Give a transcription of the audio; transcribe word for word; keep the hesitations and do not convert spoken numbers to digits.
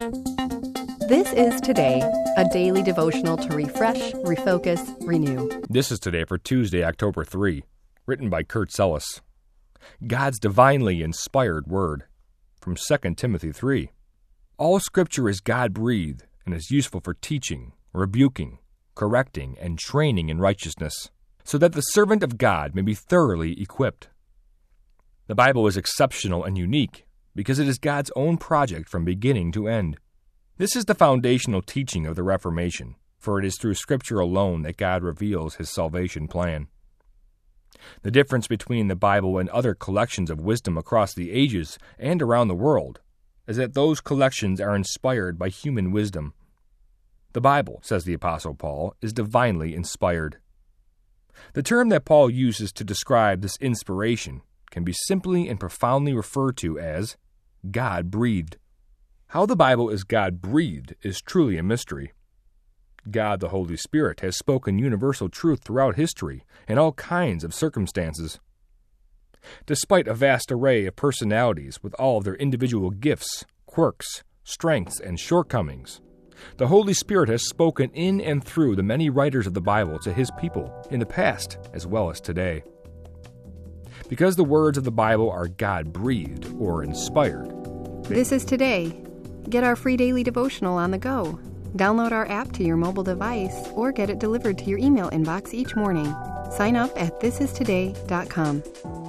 This is Today, a daily devotional to refresh, refocus, renew. This is Today for Tuesday, October third, written by Kurt Sellis. God's divinely inspired word, from Second Timothy three. All Scripture is God-breathed and is useful for teaching, rebuking, correcting, and training in righteousness, so that the servant of God may be thoroughly equipped. The Bible is exceptional and unique because it is God's own project from beginning to end. This is the foundational teaching of the Reformation, for it is through Scripture alone that God reveals His salvation plan. The difference between the Bible and other collections of wisdom across the ages and around the world is that those collections are inspired by human wisdom. The Bible, says the Apostle Paul, is divinely inspired. The term that Paul uses to describe this inspiration can be simply and profoundly referred to as God-breathed. How the Bible is God-breathed is truly a mystery. God the Holy Spirit has spoken universal truth throughout history in all kinds of circumstances. Despite a vast array of personalities with all of their individual gifts, quirks, strengths, and shortcomings, the Holy Spirit has spoken in and through the many writers of the Bible to His people in the past as well as today. Because the words of the Bible are God-breathed or inspired. This is Today. Get our free daily devotional on the go. Download our app to your mobile device or get it delivered to your email inbox each morning. Sign up at this is today dot com.